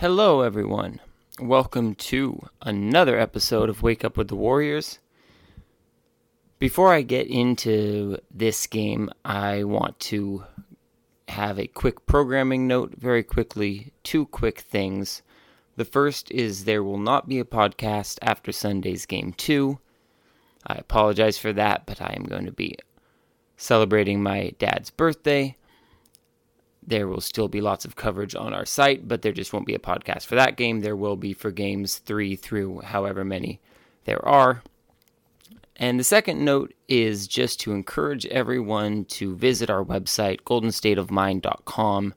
Hello, everyone. Welcome to another episode of Wake Up with the Warriors. Before I get into this game, I want to have a quick programming note very quickly. Two quick things. The first is there will not be a podcast after Sunday's Game 2. I apologize for that, but I am going to be celebrating my dad's birthday. There will still be lots of coverage on our site, but there just won't be a podcast for that game. There will be for games 3 through however many there are. And the second note is just to encourage everyone to visit our website, goldenstateofmind.com.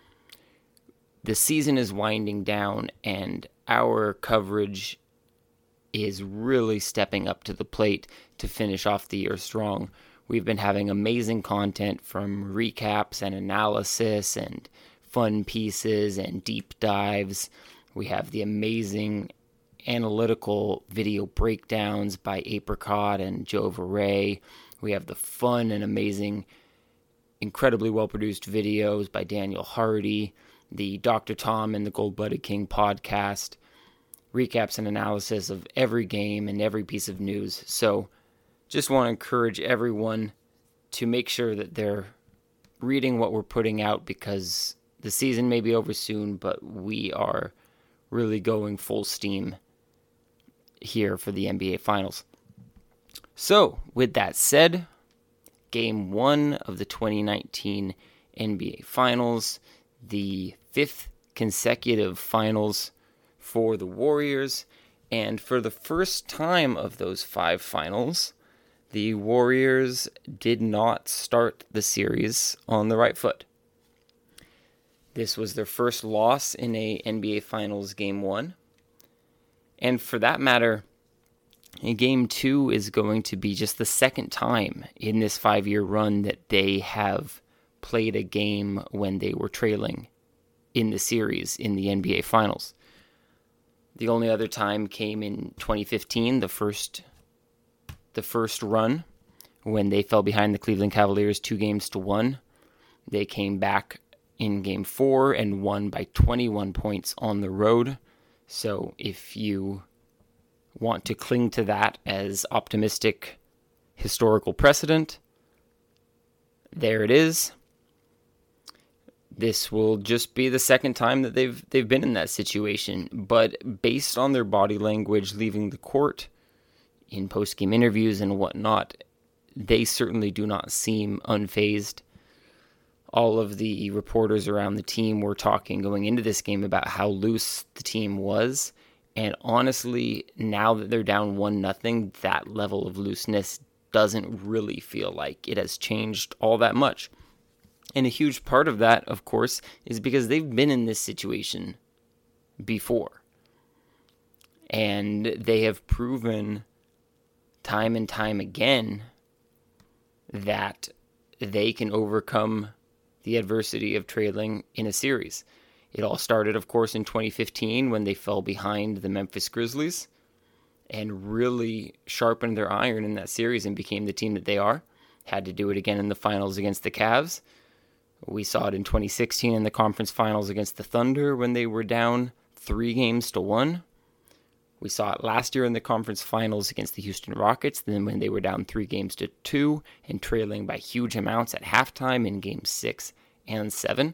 The season is winding down, and our coverage is really stepping up to the plate to finish off the year strong. We've been having amazing content from recaps and analysis and fun pieces and deep dives. We have the amazing analytical video breakdowns by Apricot and Joe Varay. We have the fun and amazing, incredibly well-produced videos by Daniel Hardy, the Dr. Tom and the Gold-Blooded King podcast, recaps and analysis of every game and every piece of news. So just want to encourage everyone to make sure that they're reading what we're putting out, because the season may be over soon, but we are really going full steam here for the NBA Finals. So, with that said, Game 1 of the 2019 NBA Finals, the 5th consecutive finals for the Warriors, and for the first time of those 5 finals, the Warriors did not start the series on the right foot. This was their first loss in a NBA Finals Game 1. And for that matter, Game 2 is going to be just the second time in this 5-year run that they have played a game when they were trailing in the series in the NBA Finals. The only other time came in 2015, the first run, when they fell behind the Cleveland Cavaliers 2-1. They came back in Game 4 and won by 21 points on the road. So if you want to cling to that as optimistic historical precedent, there it is. This will just be the second time that they've been in that situation. But based on their body language leaving the court, in post-game interviews and whatnot, they certainly do not seem unfazed. All of the reporters around the team were talking going into this game about how loose the team was, and honestly, now that they're down 1-0, that level of looseness doesn't really feel like it has changed all that much. And a huge part of that, of course, is because they've been in this situation before. And they have proven time and time again that they can overcome the adversity of trailing in a series. It all started, of course, in 2015 when they fell behind the Memphis Grizzlies and really sharpened their iron in that series and became the team that they are. Had to do it again in the finals against the Cavs. We saw it in 2016 in the conference finals against the Thunder when they were down 3-1. We saw it last year in the conference finals against the Houston Rockets, then when they were down 3-2 and trailing by huge amounts at halftime in Games 6 and 7.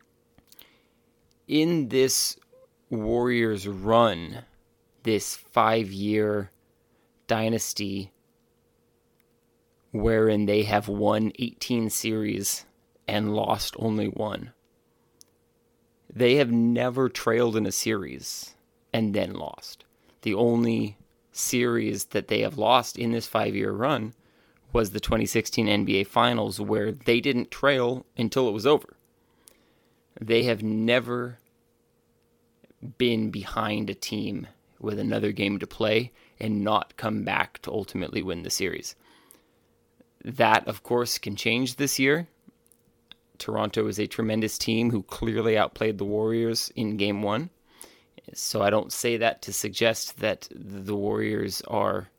In this Warriors run, this 5-year dynasty wherein they have won 18 series and lost only 1, they have never trailed in a series and then lost. The only series that they have lost in this 5-year run was the 2016 NBA Finals, where they didn't trail until it was over. They have never been behind a team with another game to play and not come back to ultimately win the series. That, of course, can change this year. Toronto is a tremendous team who clearly outplayed the Warriors in Game 1. So I don't say that to suggest that the Warriors are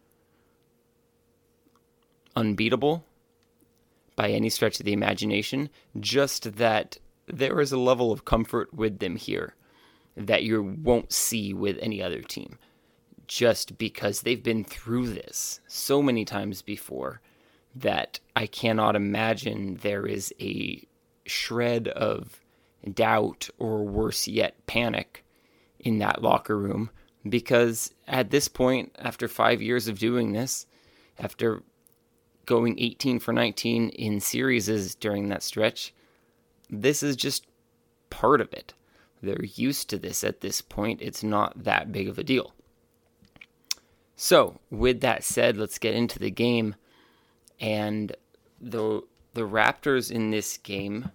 unbeatable by any stretch of the imagination, just that there is a level of comfort with them here. that you won't see with any other team, just because they've been through this so many times before that I cannot imagine there is a shred of doubt, or worse yet, panic in that locker room, because at this point, after 5 years of doing this, after going 18 for 19 in series during that stretch, this is just part of it. They're used to this at this point. It's not that big of a deal. So, with that said, let's get into the game. And the Raptors in this game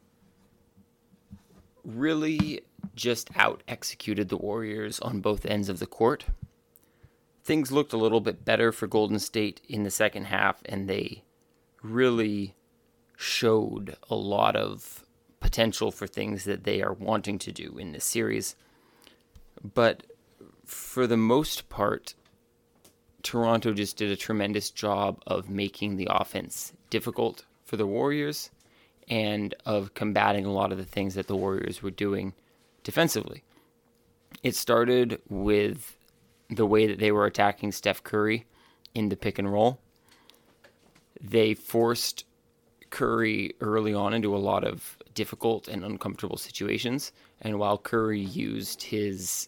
really just out-executed the Warriors on both ends of the court. Things looked a little bit better for Golden State in the second half, and they really showed a lot of potential for things that they are wanting to do in this series. But for the most part, Toronto just did a tremendous job of making the offense difficult for the Warriors and of combating a lot of the things that the Warriors were doing defensively. It started with the way that they were attacking Steph Curry in the pick and roll. They forced Curry early on into a lot of difficult and uncomfortable situations, and while Curry used his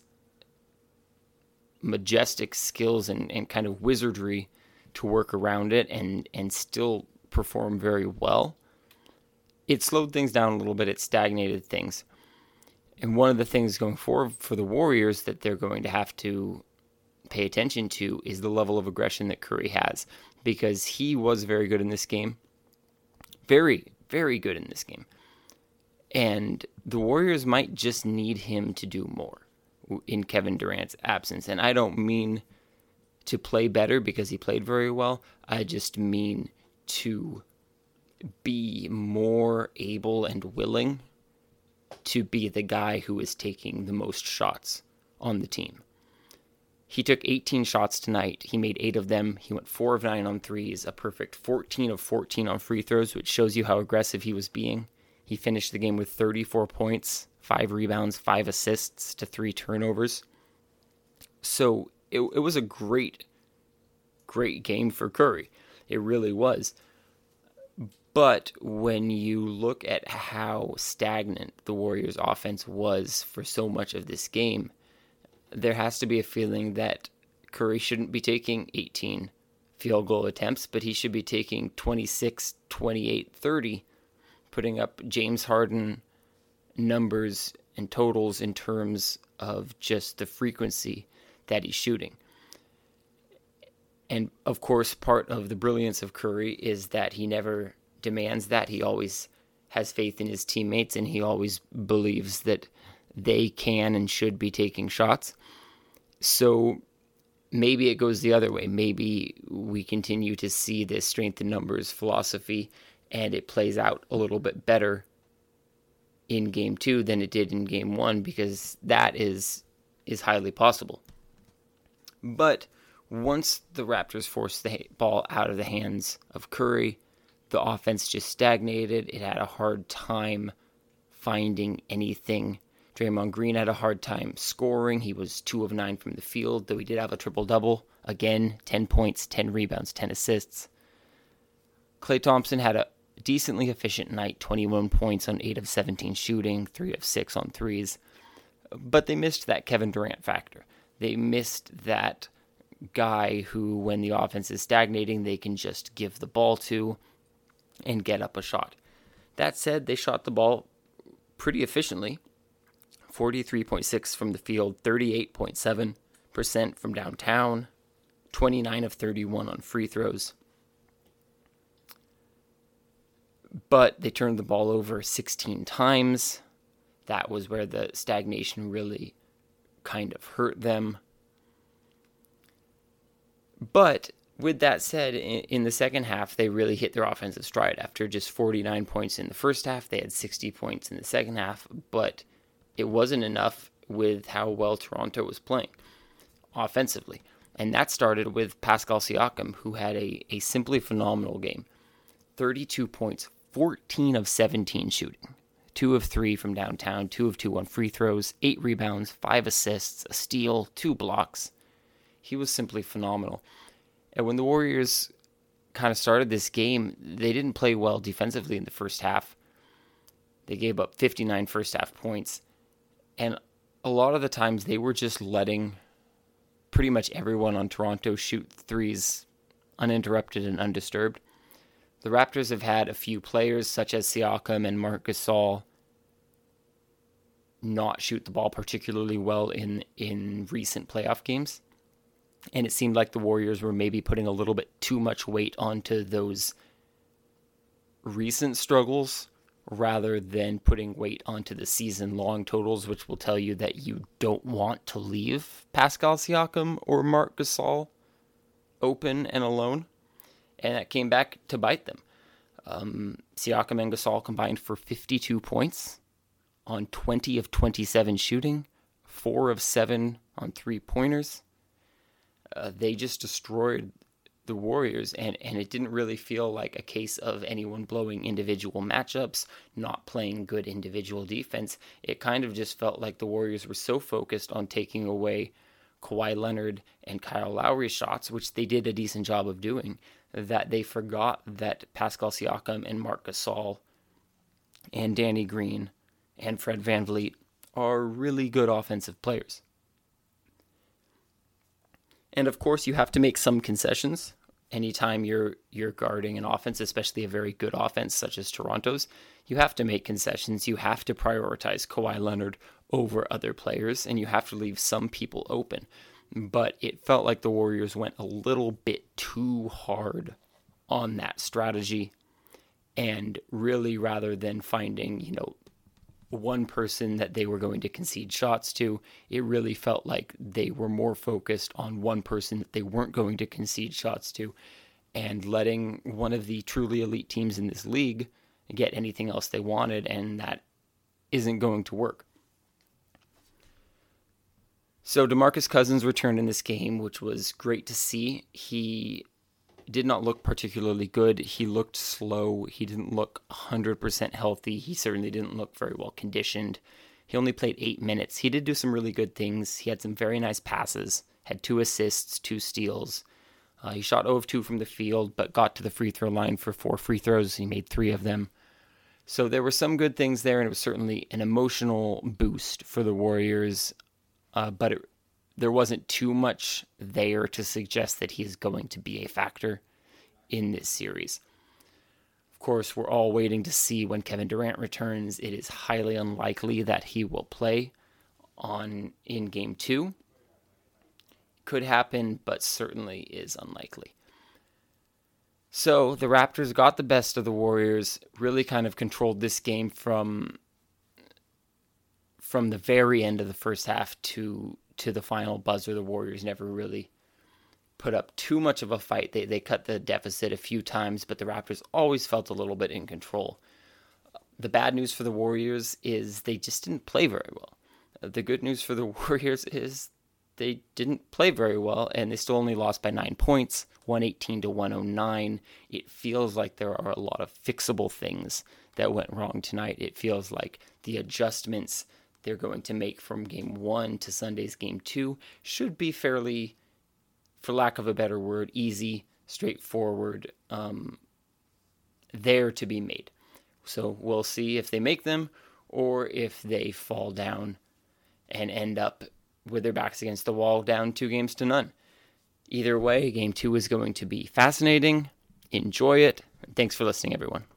majestic skills and kind of wizardry to work around it and still perform very well, it slowed things down a little bit. It stagnated things. And one of the things going forward for the Warriors that they're going to have to pay attention to is the level of aggression that Curry has, because he was very good in this game. Very, very good in this game. And the Warriors might just need him to do more in Kevin Durant's absence. And I don't mean to play better because he played very well. I just mean to be more able and willing to be the guy who is taking the most shots on the team. He took 18 shots tonight. He made 8 of them. He went 4 of 9 on threes, a perfect 14 of 14 on free throws, which shows you how aggressive he was being. He finished the game with 34 points, 5 rebounds, 5 assists to 3 turnovers. So it was a great game for Curry. It really was. But when you look at how stagnant the Warriors' offense was for so much of this game, there has to be a feeling that Curry shouldn't be taking 18 field goal attempts, but he should be taking 26, 28, 30, putting up James Harden numbers and totals in terms of just the frequency that he's shooting. And of course, part of the brilliance of Curry is that he never demands that. He always has faith in his teammates, and he always believes that they can and should be taking shots. So maybe it goes the other way. Maybe we continue to see this strength in numbers philosophy, and it plays out a little bit better in Game 2 than it did in Game 1, because that is highly possible. But once the Raptors forced the ball out of the hands of Curry, the offense just stagnated. It had a hard time finding anything. Draymond Green had a hard time scoring. He was 2 of 9 from the field, though he did have a triple-double. Again, 10 points, 10 rebounds, 10 assists. Klay Thompson had a decently efficient night, 21 points on 8 of 17 shooting, 3 of 6 on threes. But they missed that Kevin Durant factor. They missed that guy who, when the offense is stagnating, they can just give the ball to and get up a shot. That said, they shot the ball pretty efficiently. 43.6 from the field, 38.7% from downtown, 29 of 31 on free throws. But they turned the ball over 16 times. That was where the stagnation really kind of hurt them. But with that said, in the second half, they really hit their offensive stride. After just 49 points in the first half, they had 60 points in the second half, but it wasn't enough with how well Toronto was playing offensively. And that started with Pascal Siakam, who had a simply phenomenal game. 32 points, 14 of 17 shooting, 2 of 3 from downtown, 2 of 2 on free throws, 8 rebounds, 5 assists, a steal, 2 blocks. He was simply phenomenal. And when the Warriors kind of started this game, they didn't play well defensively in the first half. They gave up 59 first half points. And a lot of the times they were just letting pretty much everyone on Toronto shoot threes uninterrupted and undisturbed. The Raptors have had a few players such as Siakam and Marc Gasol not shoot the ball particularly well in recent playoff games. And it seemed like the Warriors were maybe putting a little bit too much weight onto those recent struggles rather than putting weight onto the season-long totals, which will tell you that you don't want to leave Pascal Siakam or Marc Gasol open and alone. And that came back to bite them. Siakam and Gasol combined for 52 points on 20 of 27 shooting, 4 of 7 on three-pointers. They just destroyed the Warriors, and it didn't really feel like a case of anyone blowing individual matchups, not playing good individual defense. It kind of just felt like the Warriors were so focused on taking away Kawhi Leonard and Kyle Lowry's shots, which they did a decent job of doing, that they forgot that Pascal Siakam and Marc Gasol and Danny Green and Fred VanVleet are really good offensive players. And of course, you have to make some concessions anytime you're guarding an offense, especially a very good offense such as Toronto's. You have to make concessions. You have to prioritize Kawhi Leonard over other players, and you have to leave some people open. But it felt like the Warriors went a little bit too hard on that strategy, and really, rather than finding, one person that they were going to concede shots to, it really felt like they were more focused on one person that they weren't going to concede shots to, and letting one of the truly elite teams in this league get anything else they wanted, and that isn't going to work. So DeMarcus Cousins returned in this game, which was great to see. He did not look particularly good. He looked slow. He didn't look 100% healthy. He certainly didn't look very well conditioned. He only played 8 minutes. He did do some really good things. He had some very nice passes, had 2 assists, 2 steals. He shot 0 of 2 from the field, but got to the free throw line for 4 free throws. He made 3 of them. So there were some good things there, and it was certainly an emotional boost for the Warriors, but there wasn't too much there to suggest that he's going to be a factor in this series. Of course, we're all waiting to see when Kevin Durant returns. It is highly unlikely that he will play in Game 2. Could happen, but certainly is unlikely. So the Raptors got the best of the Warriors, really kind of controlled this game from the very end of the first half to the final buzzer. The Warriors never really put up too much of a fight. They cut the deficit a few times, but the Raptors always felt a little bit in control. The bad news for the Warriors is they just didn't play very well. The good news for the Warriors is they didn't play very well, and they still only lost by 9 points, 118 to 109. It feels like there are a lot of fixable things that went wrong tonight. It feels like the adjustments they're going to make from Game 1 to Sunday's Game 2 should be fairly, for lack of a better word, easy, straightforward, there to be made. So we'll see if they make them or if they fall down and end up with their backs against the wall down 2-0. Either way, Game 2 is going to be fascinating. Enjoy it. Thanks for listening, everyone.